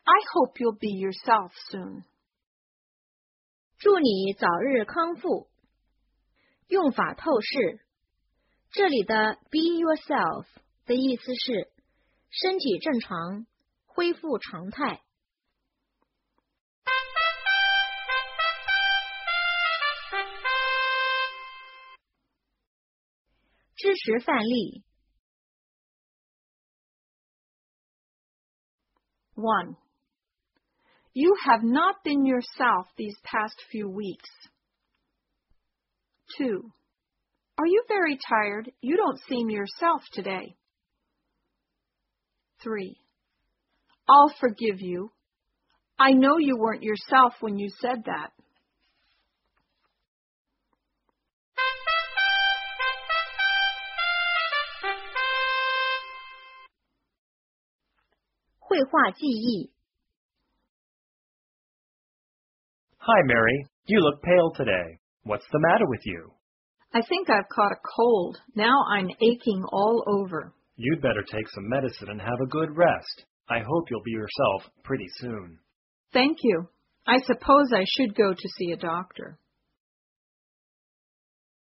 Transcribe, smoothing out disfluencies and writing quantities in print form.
I hope you'll be yourself soon. 祝你早日康复。用法透视。这里的 be yourself 的意思是身体正常，恢复常态。支持范例。 1. You have not been yourself these past few weeks. 2. Are you very tired? You don't seem yourself today. 3. I'll forgive you. I know you weren't yourself when you said that. 绘画记忆。 Hi, Mary. You look pale today. What's the matter with you? I think I've caught a cold. Now I'm aching all over. You'd better take some medicine and have a good rest. I hope you'll be yourself pretty soon. Thank you. I suppose I should go to see a doctor.